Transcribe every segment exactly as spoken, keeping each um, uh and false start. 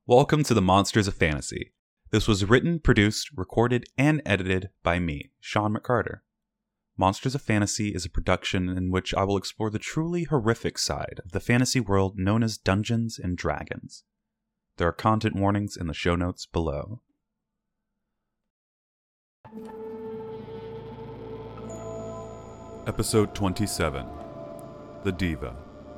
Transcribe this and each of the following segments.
Welcome to the Monsters of Fantasy. This was written, produced, recorded, and edited by me, Sean McCarter. Monsters of Fantasy is a production in which I will explore the truly horrific side of the fantasy world known as Dungeons and Dragons. There are content warnings in the show notes below. Episode twenty-seven, The Diva.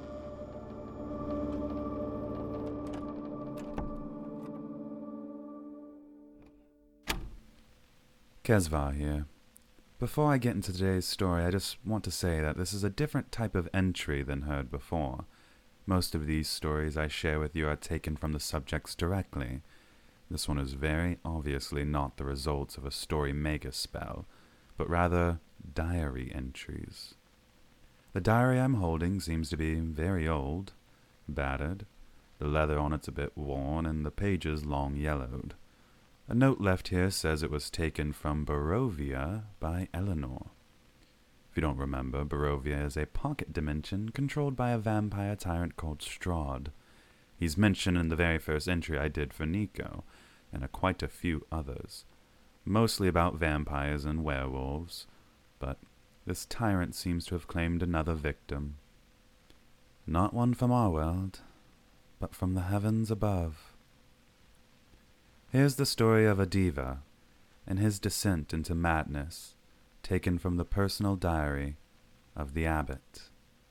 Kezvar here. Before I get into today's story, I just want to say that this is a different type of entry than heard before. Most of these stories I share with you are taken from the subjects directly. This one is very obviously not the results of a story mega spell, but rather diary entries. The diary I'm holding seems to be very old, battered, the leather on it's a bit worn, and the pages long yellowed. A note left here says it was taken from Barovia by Eleanor. If you don't remember, Barovia is a pocket dimension controlled by a vampire tyrant called Strahd. He's mentioned in the very first entry I did for Nico, and a quite a few others, mostly about vampires and werewolves, but this tyrant seems to have claimed another victim. Not one from our world, but from the heavens above. Here's the story of a diva and his descent into madness, taken from the personal diary of the abbot.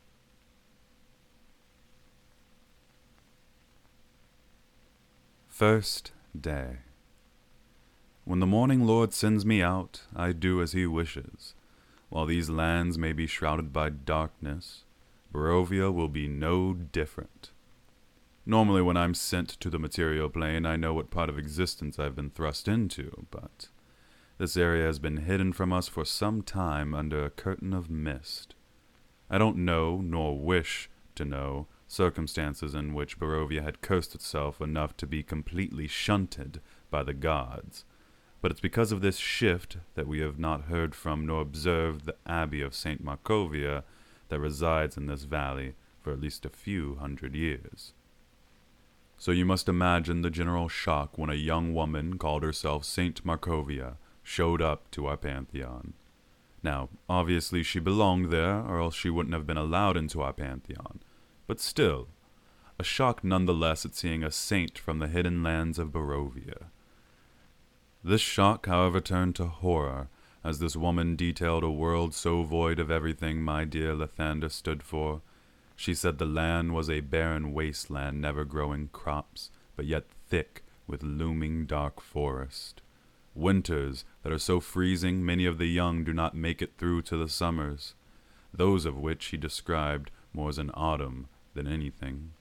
First day. When the morning lord sends me out, I do as he wishes. While these lands may be shrouded by darkness, Barovia will be no different. Normally when I'm sent to the material plane, I know what part of existence I've been thrust into, but this area has been hidden from us for some time under a curtain of mist. I don't know, nor wish to know, circumstances in which Barovia had cursed itself enough to be completely shunted by the gods, but it's because of this shift that we have not heard from nor observed the Abbey of Saint Markovia that resides in this valley for at least a few hundred years. So you must imagine the general shock when a young woman called herself Saint Markovia showed up to our pantheon. Now, obviously she belonged there, or else she wouldn't have been allowed into our pantheon. But still, a shock nonetheless at seeing a saint from the hidden lands of Barovia. This shock, however, turned to horror, as this woman detailed a world so void of everything my dear Lathander stood for. She said the land was a barren wasteland, never growing crops, but yet thick with looming dark forest. Winters that are so freezing many of the young do not make it through to the summers, those of which he described more as an autumn than anything.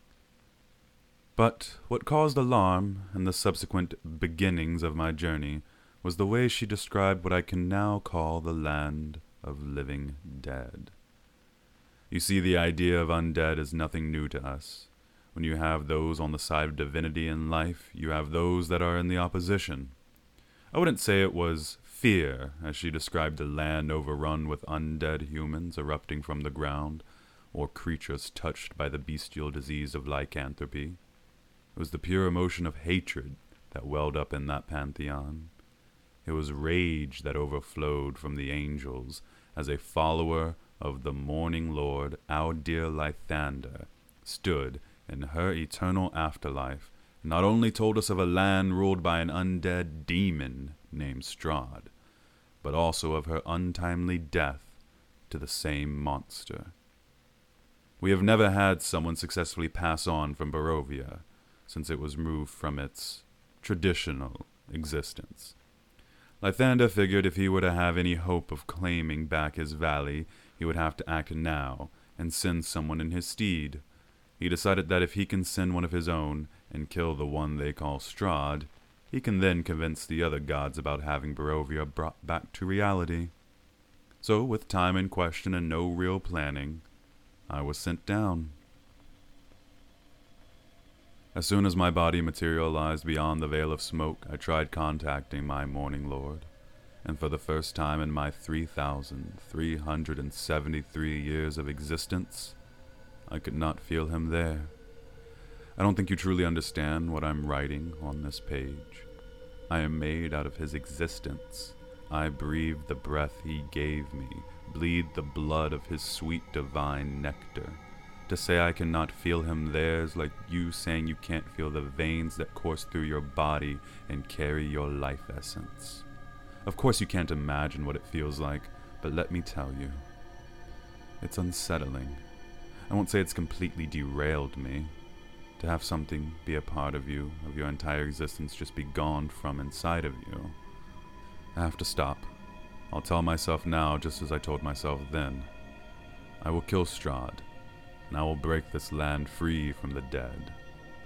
But what caused alarm in the subsequent beginnings of my journey was the way she described what I can now call the land of living dead. You see, the idea of undead is nothing new to us. When you have those on the side of divinity in life, you have those that are in the opposition. I wouldn't say it was fear, as she described the land overrun with undead humans erupting from the ground, or creatures touched by the bestial disease of lycanthropy. It was the pure emotion of hatred that welled up in that pantheon. It was rage that overflowed from the angels as a follower of the morning lord, our dear Lathander, stood in her eternal afterlife, and not only told us of a land ruled by an undead demon named Strahd, but also of her untimely death to the same monster. We have never had someone successfully pass on from Barovia, since it was removed from its traditional existence. Lathander figured if he were to have any hope of claiming back his valley, he would have to act now and send someone in his stead. He decided that if he can send one of his own and kill the one they call Strahd, he can then convince the other gods about having Barovia brought back to reality. So, with time in question and no real planning, I was sent down. As soon as my body materialized beyond the veil of smoke, I tried contacting my morning lord, and for the first time in my three thousand three hundred seventy-three years of existence, I could not feel him there. I don't think you truly understand what I'm writing on this page. I am made out of his existence. I breathe the breath he gave me, bleed the blood of his sweet divine nectar. To say I cannot feel him there is like you saying you can't feel the veins that course through your body and carry your life essence. Of course you can't imagine what it feels like, but let me tell you. It's unsettling. I won't say it's completely derailed me. To have something be a part of you, of your entire existence, just be gone from inside of you. I have to stop. I'll tell myself now just as I told myself then. I will kill Strahd, and I will break this land free from the dead.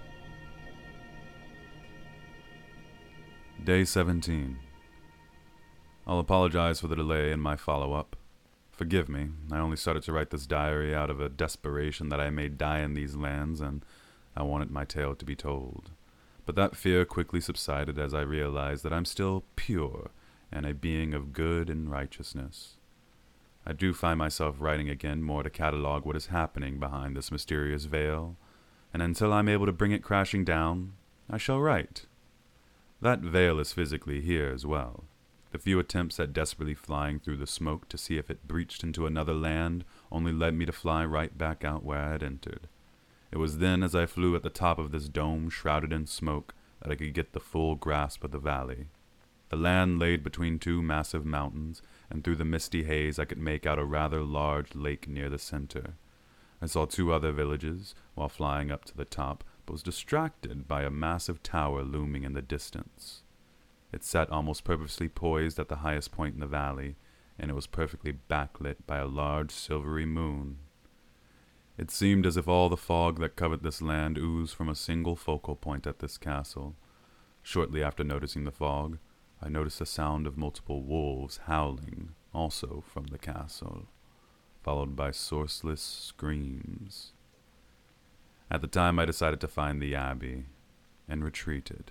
Day seventeen. I'll apologize for the delay in my follow-up. Forgive me, I only started to write this diary out of a desperation that I may die in these lands, and I wanted my tale to be told. But that fear quickly subsided as I realized that I'm still pure and a being of good and righteousness. I do find myself writing again more to catalog what is happening behind this mysterious veil, and until I'm able to bring it crashing down, I shall write. That veil is physically here as well. The few attempts at desperately flying through the smoke to see if it breached into another land only led me to fly right back out where I had entered. It was then as I flew at the top of this dome shrouded in smoke that I could get the full grasp of the valley. The land laid between two massive mountains, and through the misty haze I could make out a rather large lake near the center. I saw two other villages while flying up to the top, but was distracted by a massive tower looming in the distance. It sat almost purposely poised at the highest point in the valley, and it was perfectly backlit by a large silvery moon. It seemed as if all the fog that covered this land oozed from a single focal point at this castle. Shortly after noticing the fog, I noticed the sound of multiple wolves howling, also from the castle, followed by sourceless screams. At the time I decided to find the Abbey, and retreated.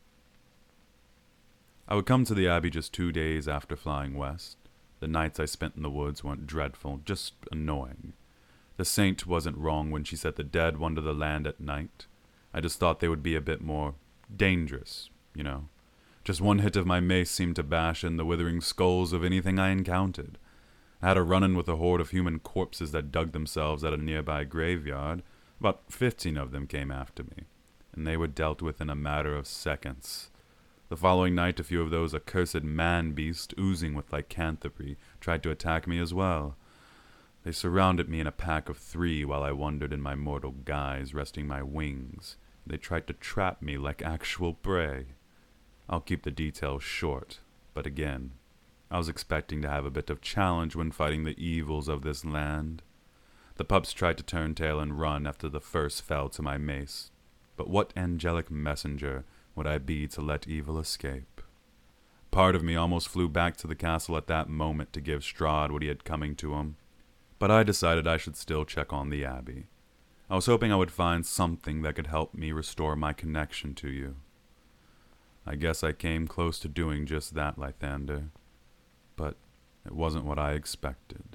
I would come to the Abbey just two days after flying west. The nights I spent in the woods weren't dreadful, just annoying. The saint wasn't wrong when she said the dead wander the land at night. I just thought they would be a bit more dangerous, you know. Just one hit of my mace seemed to bash in the withering skulls of anything I encountered. I had a run-in with a horde of human corpses that dug themselves at a nearby graveyard. About fifteen of them came after me, and they were dealt with in a matter of seconds. The following night, a few of those accursed man-beasts, oozing with lycanthropy, tried to attack me as well. They surrounded me in a pack of three while I wandered in my mortal guise, resting my wings. They tried to trap me like actual prey. I'll keep the details short, but again, I was expecting to have a bit of challenge when fighting the evils of this land. The pups tried to turn tail and run after the first fell to my mace, but what angelic messenger would I be to let evil escape? Part of me almost flew back to the castle at that moment to give Strahd what he had coming to him, but I decided I should still check on the Abbey. I was hoping I would find something that could help me restore my connection to you. I guess I came close to doing just that, Lathander, but it wasn't what I expected.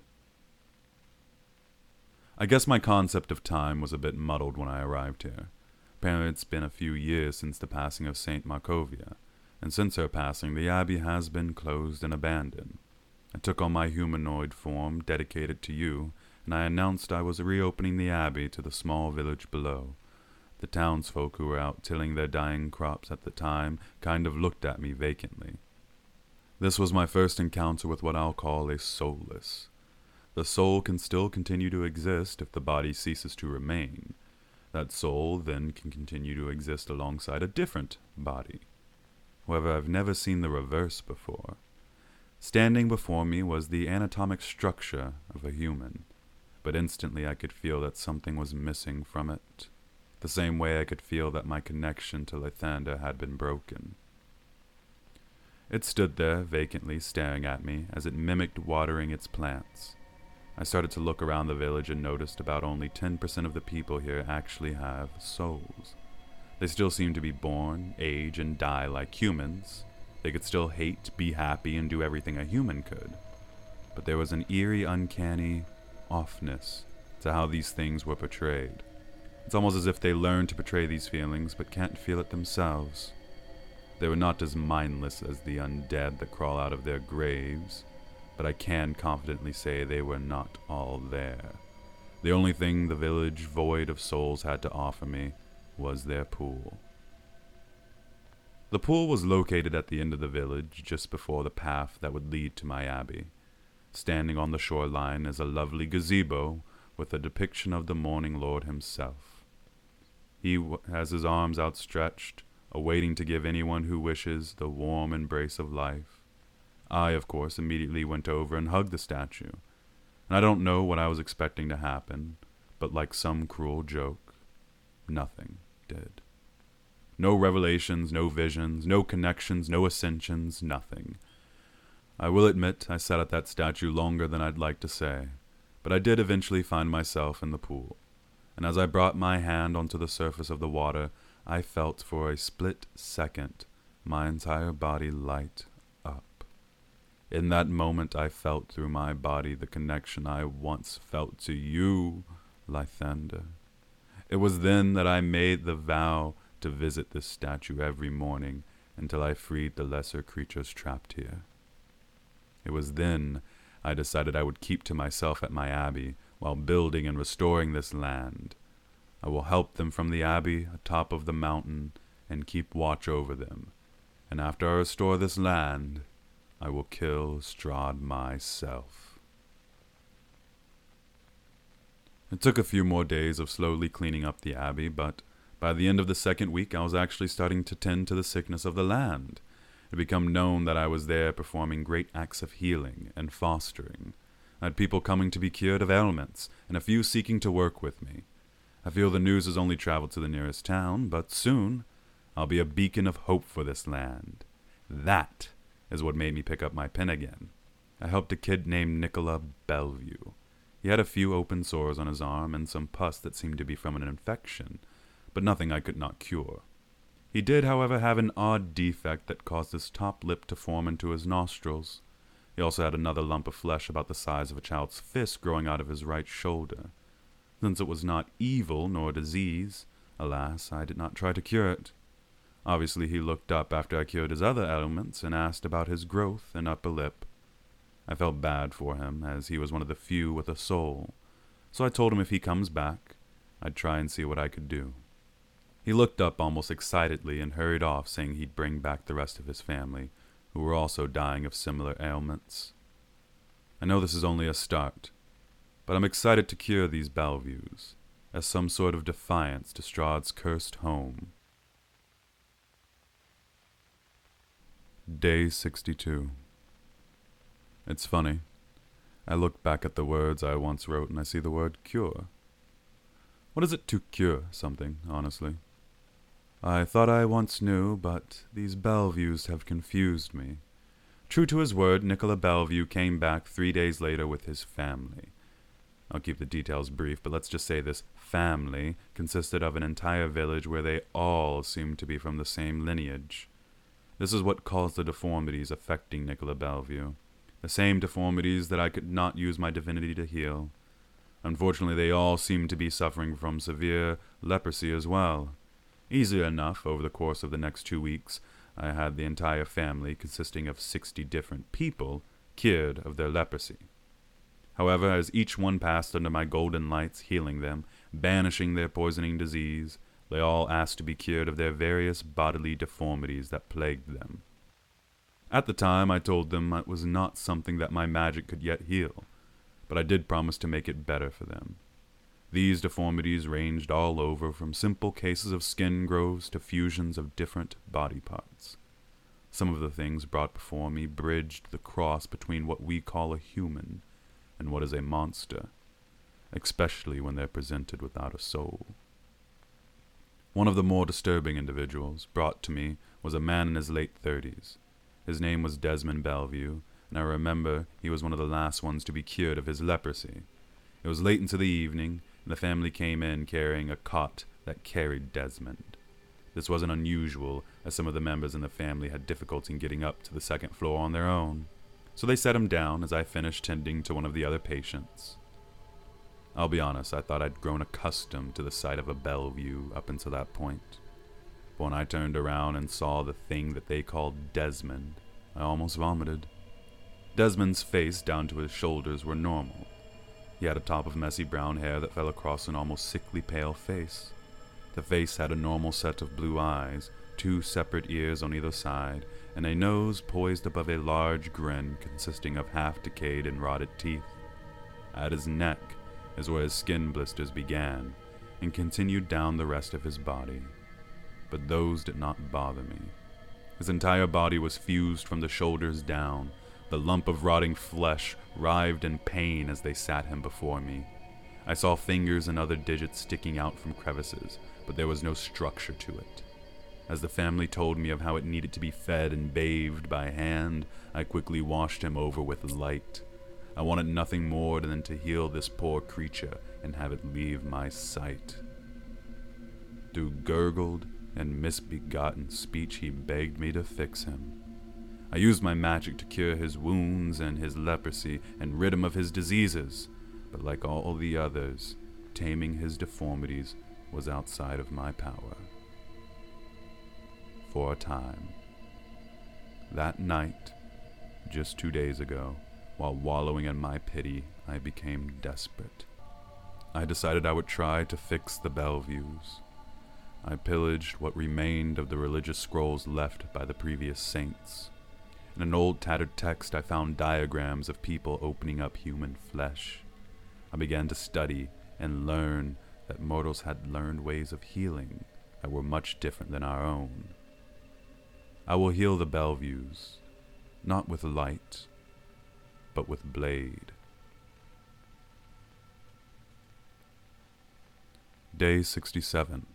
I guess my concept of time was a bit muddled when I arrived here. Apparently it's been a few years since the passing of Saint Markovia, and since her passing, the Abbey has been closed and abandoned. I took on my humanoid form, dedicated to you, and I announced I was reopening the Abbey to the small village below. The townsfolk who were out tilling their dying crops at the time kind of looked at me vacantly. This was my first encounter with what I'll call a soulless. The soul can still continue to exist if the body ceases to remain. That soul then can continue to exist alongside a different body. However, I've never seen the reverse before. Standing before me was the anatomic structure of a human, but instantly I could feel that something was missing from it, the same way I could feel that my connection to Lathander had been broken. It stood there, vacantly staring at me, as it mimicked watering its plants. I started to look around the village and noticed about only ten percent of the people here actually have souls. They still seem to be born, age, and die like humans. They could still hate, be happy, and do everything a human could. But there was an eerie, uncanny offness to how these things were portrayed. It's almost as if they learn to portray these feelings but can't feel it themselves. They were not as mindless as the undead that crawl out of their graves, but I can confidently say they were not all there. The only thing the village void of souls had to offer me was their pool. The pool was located at the end of the village, just before the path that would lead to my abbey. Standing on the shoreline is a lovely gazebo with a depiction of the Morning Lord himself. He w- has his arms outstretched, awaiting to give anyone who wishes the warm embrace of life. I, of course, immediately went over and hugged the statue, and I don't know what I was expecting to happen, but like some cruel joke, nothing did. No revelations, no visions, no connections, no ascensions, nothing. I will admit I sat at that statue longer than I'd like to say, but I did eventually find myself in the pool, and as I brought my hand onto the surface of the water, I felt for a split second my entire body light up. In that moment I felt through my body the connection I once felt to you, Lythander. It was then that I made the vow to visit this statue every morning until I freed the lesser creatures trapped here. It was then I decided I would keep to myself at my abbey while building and restoring this land. I will help them from the abbey atop of the mountain and keep watch over them. And after I restore this land, I will kill Strahd myself. It took a few more days of slowly cleaning up the abbey, but by the end of the second week I was actually starting to tend to the sickness of the land. It had become known that I was there performing great acts of healing and fostering. I had people coming to be cured of ailments, and a few seeking to work with me. I feel the news has only traveled to the nearest town, but soon I'll be a beacon of hope for this land. That is what made me pick up my pen again. I helped a kid named Nicola Bellevue. He had a few open sores on his arm and some pus that seemed to be from an infection, but nothing I could not cure. He did, however, have an odd defect that caused his top lip to form into his nostrils. He also had another lump of flesh about the size of a child's fist growing out of his right shoulder. Since it was not evil nor disease, alas, I did not try to cure it. Obviously he looked up after I cured his other ailments and asked about his growth and upper lip. I felt bad for him, as he was one of the few with a soul, so I told him if he comes back, I'd try and see what I could do. He looked up almost excitedly and hurried off, saying he'd bring back the rest of his family, who were also dying of similar ailments. I know this is only a start, but I'm excited to cure these Bellevues, as some sort of defiance to Strahd's cursed home. Day sixty-two. It's funny. I look back at the words I once wrote and I see the word cure. What is it to cure something, honestly? I thought I once knew, but these Bellevues have confused me. True to his word, Nicola Bellevue came back three days later with his family. I'll keep the details brief, but let's just say this family consisted of an entire village where they all seemed to be from the same lineage. This is what caused the deformities affecting Nicola Bellevue. The same deformities that I could not use my divinity to heal. Unfortunately, they all seemed to be suffering from severe leprosy as well. Easily enough, over the course of the next two weeks, I had the entire family, consisting of sixty different people, cured of their leprosy. However, as each one passed under my golden lights, healing them, banishing their poisoning disease, they all asked to be cured of their various bodily deformities that plagued them. At the time, I told them it was not something that my magic could yet heal, but I did promise to make it better for them. These deformities ranged all over, from simple cases of skin growths to fusions of different body parts. Some of the things brought before me bridged the cross between what we call a human and what is a monster, especially when they're presented without a soul. One of the more disturbing individuals brought to me was a man in his late thirties. His name was Desmond Bellevue, and I remember he was one of the last ones to be cured of his leprosy. It was late into the evening, and the family came in carrying a cot that carried Desmond. This wasn't unusual, as some of the members in the family had difficulty in getting up to the second floor on their own, so they set him down as I finished tending to one of the other patients. I'll be honest, I thought I'd grown accustomed to the sight of a Bellevue up until that point. But when I turned around and saw the thing that they called Desmond, I almost vomited. Desmond's face down to his shoulders were normal. He had a top of messy brown hair that fell across an almost sickly pale face. The face had a normal set of blue eyes, two separate ears on either side, and a nose poised above a large grin consisting of half-decayed and rotted teeth. At his neck is where his skin blisters began, and continued down the rest of his body. But those did not bother me. His entire body was fused from the shoulders down. The lump of rotting flesh writhed in pain as they sat him before me. I saw fingers and other digits sticking out from crevices, but there was no structure to it. As the family told me of how it needed to be fed and bathed by hand, I quickly washed him over with light. I wanted nothing more than to heal this poor creature and have it leave my sight. Through gurgled and misbegotten speech, he begged me to fix him. I used my magic to cure his wounds and his leprosy and rid him of his diseases, but like all the others, taming his deformities was outside of my power. For a time. That night, just two days ago, while wallowing in my pity, I became desperate. I decided I would try to fix the Bellevues. I pillaged what remained of the religious scrolls left by the previous saints. In an old tattered text, I found diagrams of people opening up human flesh. I began to study and learn that mortals had learned ways of healing that were much different than our own. I will heal the Bellevues, not with light, but with blade. Day sixty-seven.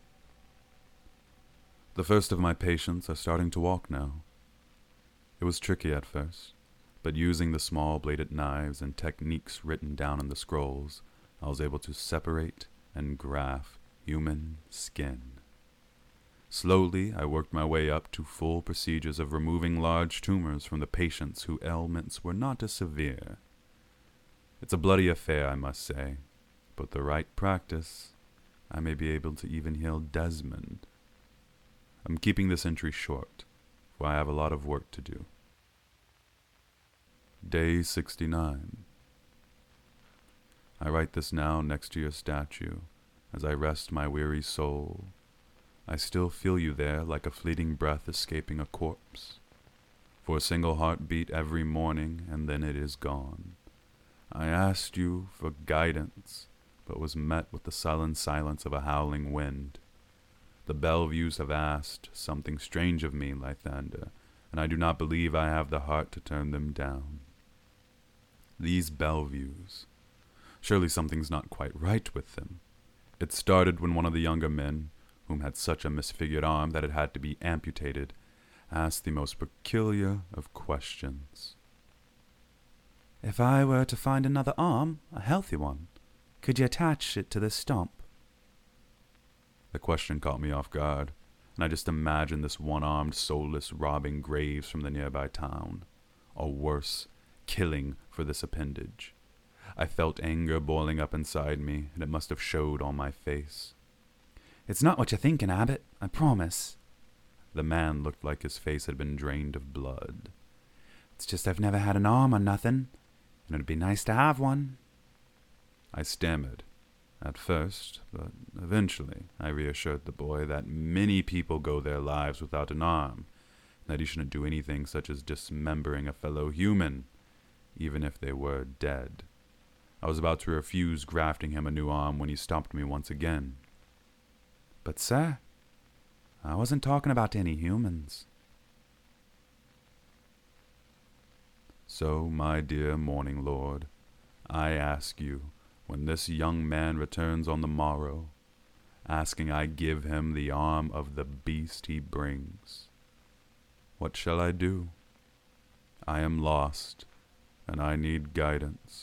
The first of my patients are starting to walk now. It was tricky at first, but using the small bladed knives and techniques written down in the scrolls, I was able to separate and graft human skin. Slowly, I worked my way up to full procedures of removing large tumors from the patients whose ailments were not as severe. It's a bloody affair, I must say, but with the right practice, I may be able to even heal Desmond. I'm keeping this entry short, for I have a lot of work to do. Day sixty-nine. I write this now next to your statue, as I rest my weary soul. I still feel you there like a fleeting breath escaping a corpse. For a single heartbeat every morning, and then it is gone. I asked you for guidance, but was met with the sullen silence of a howling wind. The Bellevues have asked something strange of me, Lythander, and I do not believe I have the heart to turn them down. These Bellevues. Surely something's not quite right with them. It started when one of the younger men, whom had such a misfigured arm that it had to be amputated, asked the most peculiar of questions. If I were to find another arm, a healthy one, could you attach it to this stump? The question caught me off guard, and I just imagined this one-armed soulless robbing graves from the nearby town, or worse, killing for this appendage. I felt anger boiling up inside me, and it must have showed on my face. It's not what you're thinking, Abbott, I promise. The man looked like his face had been drained of blood. It's just I've never had an arm or nothing, and it'd be nice to have one. I stammered, at first, but eventually I reassured the boy that many people go their lives without an arm, and that he shouldn't do anything such as dismembering a fellow human, even if they were dead. I was about to refuse grafting him a new arm when he stopped me once again. But, sir, I wasn't talking about any humans. So, my dear Morning Lord, I ask you, when this young man returns on the morrow, asking I give him the arm of the beast he brings, what shall I do? I am lost, and I need guidance.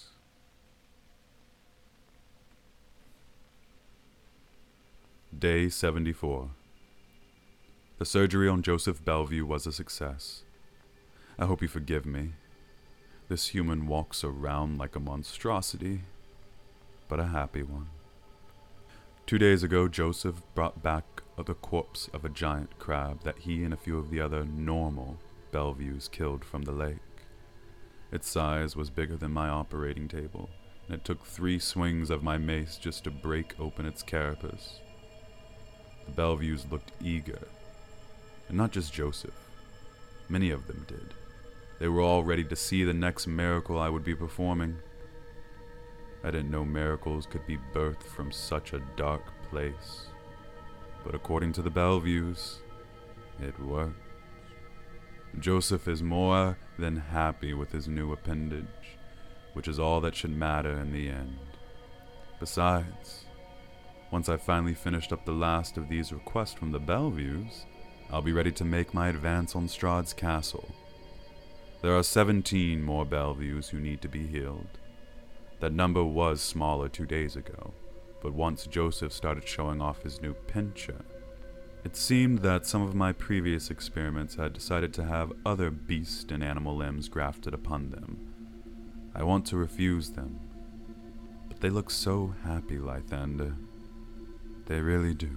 Day seventy-four. The surgery on Joseph Bellevue was a success. I hope you forgive me. This human walks around like a monstrosity. but a happy one. Two days ago, Joseph brought back the corpse of a giant crab that he and a few of the other normal Belleviews killed from the lake. Its size was bigger than my operating table, and it took three swings of my mace just to break open its carapace. The Belleviews looked eager, and not just Joseph. Many of them did. They were all ready to see the next miracle I would be performing. I didn't know miracles could be birthed from such a dark place, but according to the Belleviews, it worked. Joseph is more than happy with his new appendage, which is all that should matter in the end. Besides, once I've finally finished up the last of these requests from the Belleviews, I'll be ready to make my advance on Strahd's castle. There are seventeen more Belleviews who need to be healed. That number was smaller two days ago, but once Joseph started showing off his new pincher, it seemed that some of my previous experiments had decided to have other beast and animal limbs grafted upon them. I want to refuse them, but they look so happy, Lythander. They really do.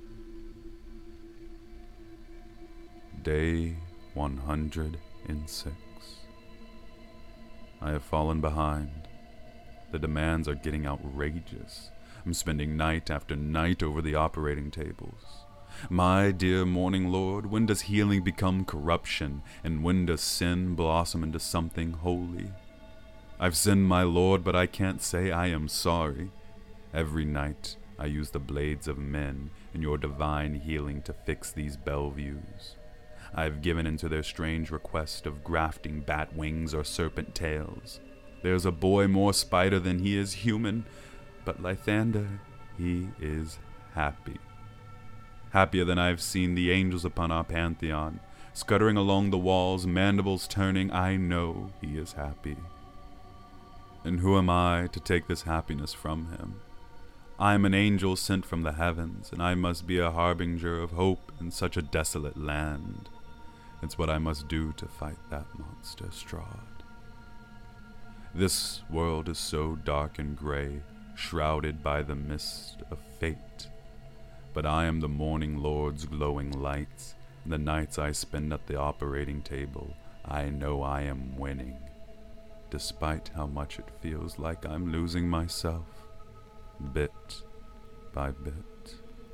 Day one hundred six. I have fallen behind. The demands are getting outrageous. I'm spending night after night over the operating tables. My dear Morning Lord, when does healing become corruption, and when does sin blossom into something holy? I've sinned, my Lord, but I can't say I am sorry. Every night I use the blades of men and your divine healing to fix these Belleviews. I have given into their strange request of grafting bat wings or serpent tails. There's a boy more spider than he is human, but Lythander, he is happy. Happier than I've seen the angels upon our pantheon, scuttering along the walls, mandibles turning. I know he is happy. And who am I to take this happiness from him? I am an angel sent from the heavens, and I must be a harbinger of hope in such a desolate land. It's what I must do to fight that monster, Strahd. This world is so dark and gray, shrouded by the mist of fate. But I am the Morning Lord's glowing lights, and the nights I spend at the operating table, I know I am winning, despite how much it feels like I'm losing myself, bit by bit.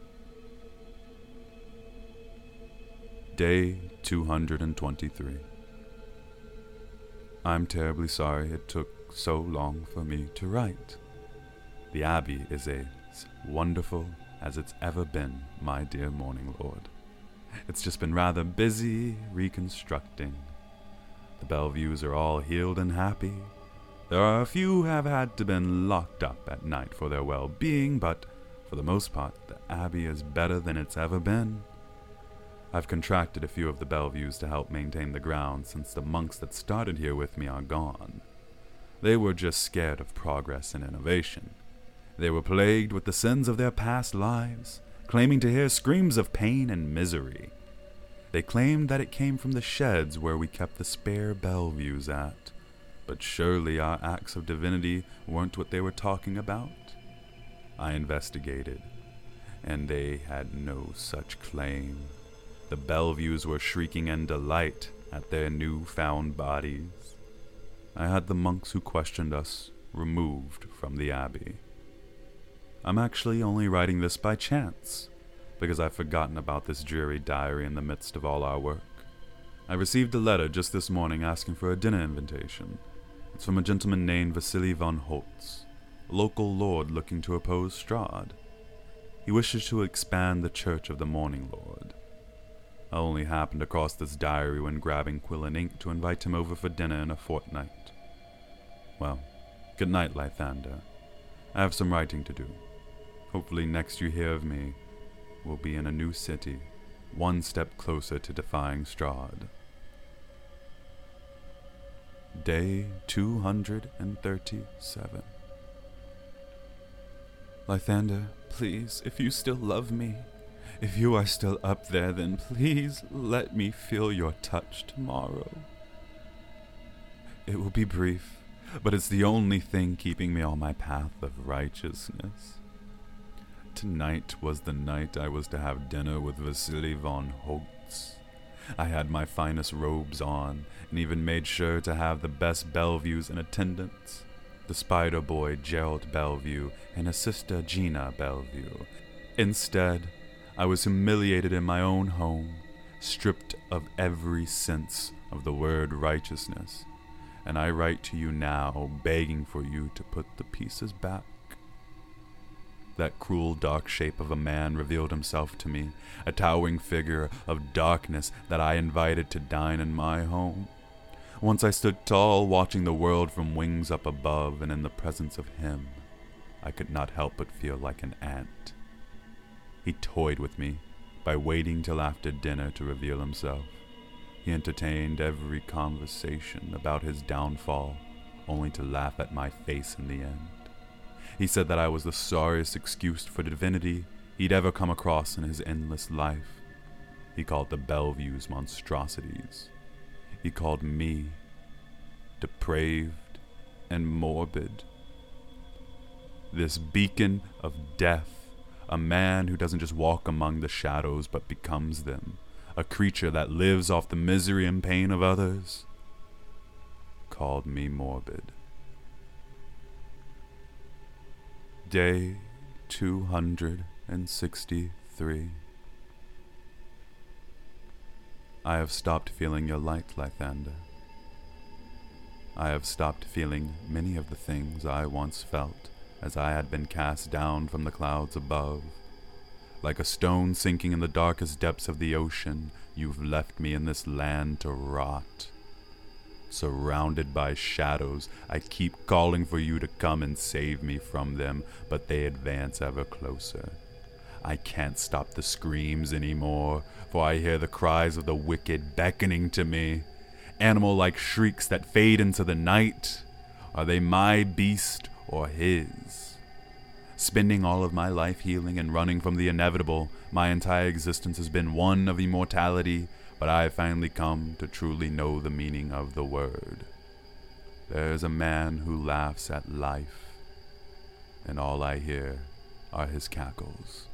Day two hundred twenty-three. I'm terribly sorry it took so long for me to write. The Abbey is as wonderful as it's ever been, my dear Morning Lord. It's just been rather busy reconstructing. The Belleviews are all healed and happy. There are a few who have had to been locked up at night for their well-being, but for the most part, the Abbey is better than it's ever been. I've contracted a few of the Belleviews to help maintain the grounds since the monks that started here with me are gone. They were just scared of progress and innovation. They were plagued with the sins of their past lives, claiming to hear screams of pain and misery. They claimed that it came from the sheds where we kept the spare Belleviews at, but surely our acts of divinity weren't what they were talking about. I investigated, and they had no such claim. The Belleviews were shrieking in delight at their new-found bodies. I had the monks who questioned us removed from the Abbey. I'm actually only writing this by chance, because I've forgotten about this dreary diary in the midst of all our work. I received a letter just this morning asking for a dinner invitation. It's from a gentleman named Vasily von Holtz, a local lord looking to oppose Strahd. He wishes to expand the Church of the Morning Lord. I only happened across this diary when grabbing quill and ink to invite him over for dinner in a fortnight. Well, good night, Lythander. I have some writing to do. Hopefully next you hear of me, we'll be in a new city, one step closer to defying Strahd. Day two hundred thirty-seven. Lythander, please, if you still love me, if you are still up there, then please let me feel your touch tomorrow. It will be brief. but it's the only thing keeping me on my path of righteousness. Tonight was the night I was to have dinner with Vasily von Holtz. I had my finest robes on, and even made sure to have the best Bellevues in attendance. The spider boy Gerald Bellevue and his sister Gina Bellevue. Instead, I was humiliated in my own home, stripped of every sense of the word righteousness, and I write to you now begging for you to put the pieces back. That cruel dark shape of a man revealed himself to me, a towering figure of darkness that I invited to dine in my home. Once I stood tall, watching the world from wings up above, and in the presence of him, I could not help but feel like an ant. He toyed with me by waiting till after dinner to reveal himself. He entertained every conversation about his downfall, only to laugh at my face in the end. He said that I was the sorriest excuse for divinity he'd ever come across in his endless life. He called the Bellevues monstrosities. He called me depraved and morbid. This beacon of death, a man who doesn't just walk among the shadows but becomes them, a creature that lives off the misery and pain of others, called me morbid. Day two hundred sixty-three. I have stopped feeling your light, Lythander. I have stopped feeling many of the things I once felt as I had been cast down from the clouds above. Like a stone sinking in the darkest depths of the ocean, you've left me in this land to rot. Surrounded by shadows, I keep calling for you to come and save me from them, but they advance ever closer. I can't stop the screams anymore, for I hear the cries of the wicked beckoning to me. Animal-like shrieks that fade into the night. Are they my beast or his? Spending all of my life healing and running from the inevitable, my entire existence has been one of immortality, but I have finally come to truly know the meaning of the word. There is a man who laughs at life, and all I hear are his cackles.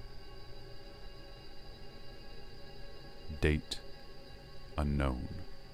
Date unknown.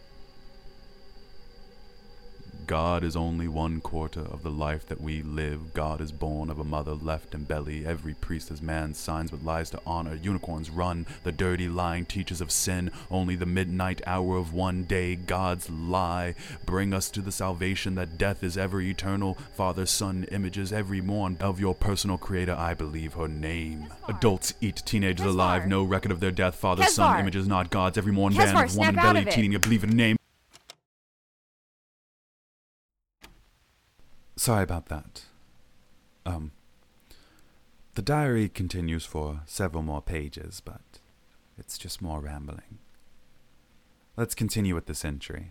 God is only one quarter of the life that we live. God is born of a mother left in belly. Every priest is man's signs but lies to honor. Unicorns run. The dirty lying teaches of sin. Only the midnight hour of one day. God's lie bring us to the salvation that death is ever eternal. Father, Son, images every morn of your personal creator. I believe her name. Adults eat teenagers Kesvar. alive. No record of their death. Father, Kesvar. Son, images not God's. Every morn Kesvar, band of one in snap out belly. of it. Teening, I believe in a name. Sorry about that. Um, the diary continues for several more pages, but it's just more rambling. Let's continue with this entry.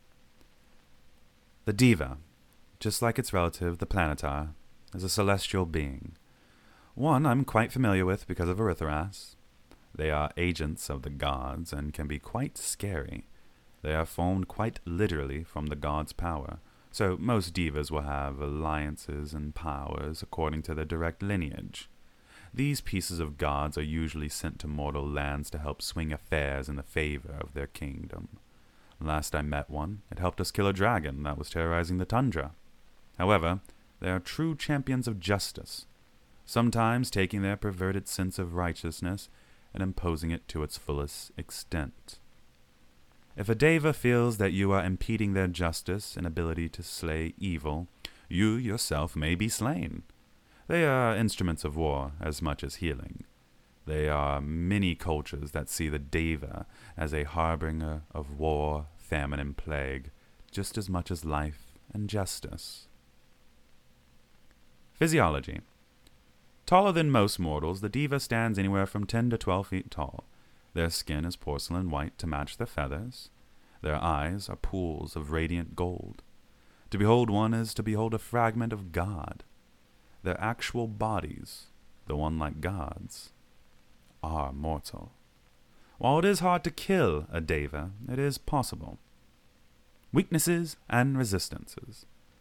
The Diva, just like its relative, the Planetar, is a celestial being. One I'm quite familiar with because of Erytheras. They are agents of the gods and can be quite scary. They are formed quite literally from the gods' power. So most divas will have alliances and powers according to their direct lineage. These pieces of gods are usually sent to mortal lands to help swing affairs in the favor of their kingdom. Last I met one, it helped us kill a dragon that was terrorizing the tundra. However, they are true champions of justice, sometimes taking their perverted sense of righteousness and imposing it to its fullest extent. If a Deva feels that you are impeding their justice and ability to slay evil, you yourself may be slain. They are instruments of war as much as healing. They are many cultures that see the Deva as a harbinger of war, famine, and plague, just as much as life and justice. Physiology. Taller than most mortals, the Deva stands anywhere from ten to twelve feet tall. Their skin is porcelain white to match their feathers. Their eyes are pools of radiant gold. To behold one is to behold a fragment of God. Their actual bodies, the one like God's, are mortal. While it is hard to kill a Deva, it is possible. Weaknesses and resistances.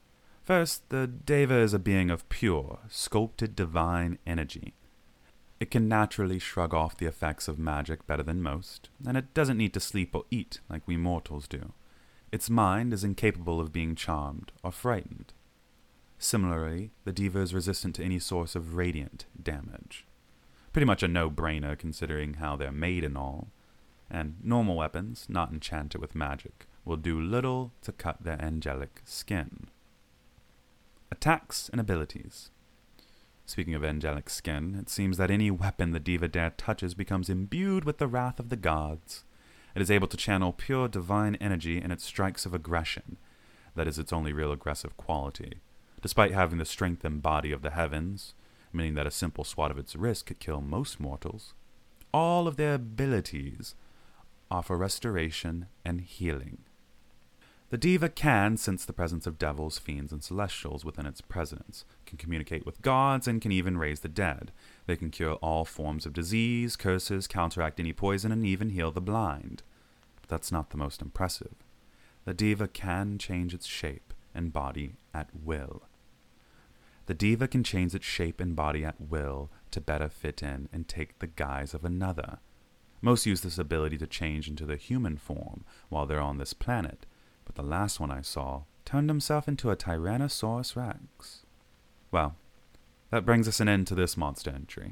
First, the Deva is a being of pure, sculpted divine energy. It can naturally shrug off the effects of magic better than most, and it doesn't need to sleep or eat like we mortals do. Its mind is incapable of being charmed or frightened. Similarly, the Deva is resistant to any source of radiant damage. Pretty much a no-brainer considering how they're made and all, and normal weapons, not enchanted with magic, will do little to cut their angelic skin. Attacks and abilities. Speaking of angelic skin, it seems that any weapon the Deva dare touches becomes imbued with the wrath of the gods. It is able to channel pure divine energy in its strikes of aggression. That is its only real aggressive quality. Despite having the strength and body of the heavens, meaning that a simple swat of its wrist could kill most mortals, all of their abilities offer restoration and healing. The Deva can sense the presence of devils, fiends, and celestials within its presence, can communicate with gods, and can even raise the dead. They can cure all forms of disease, curses, counteract any poison, and even heal the blind. But that's not the most impressive. The Deva can change its shape and body at will. The Deva can change its shape and body at will to better fit in and take the guise of another. Most use this ability to change into the human form while they're on this planet, but the last one I saw turned himself into a Tyrannosaurus Rex. Well, that brings us an end to this monster entry.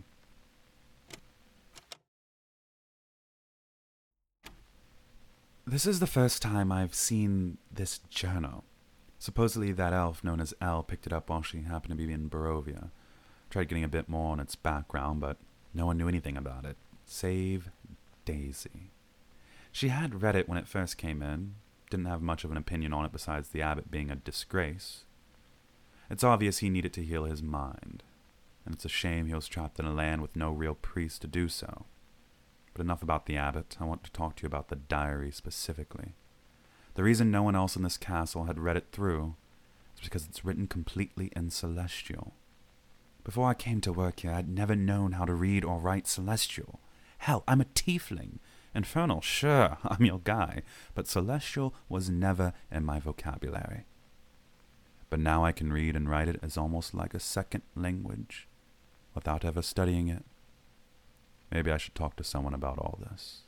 This is the first time I've seen this journal. Supposedly that elf known as Elle picked it up while she happened to be in Barovia. Tried getting a bit more on its background, but no one knew anything about it, save Daisy. She had read it when it first came in, didn't have much of an opinion on it besides the abbot being a disgrace. It's obvious he needed to heal his mind, and it's a shame he was trapped in a land with no real priest to do so. But enough about the abbot. I want to talk to you about the diary specifically. The reason no one else in this castle had read it through is because it's written completely in Celestial. Before I came to work here, I'd never known how to read or write Celestial. Hell, I'm a tiefling. Infernal, sure, I'm your guy, but Celestial was never in my vocabulary. But now I can read and write it as almost like a second language, without ever studying it. Maybe I should talk to someone about all this.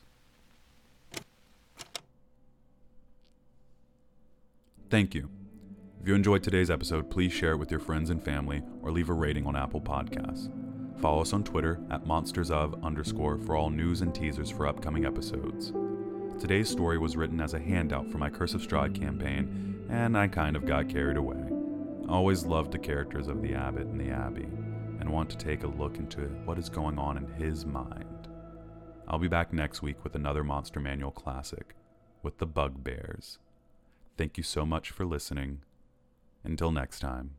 Thank you. If you enjoyed today's episode, please share it with your friends and family or leave a rating on Apple Podcasts. Follow us on Twitter at monstersof underscore for all news and teasers for upcoming episodes. Today's story was written as a handout for my Curse of Strahd campaign, and I kind of got carried away. I always loved the characters of the Abbot and the Abbey, and want to take a look into what is going on in his mind. I'll be back next week with another Monster Manual classic, with the Bugbears. Thank you so much for listening. Until next time.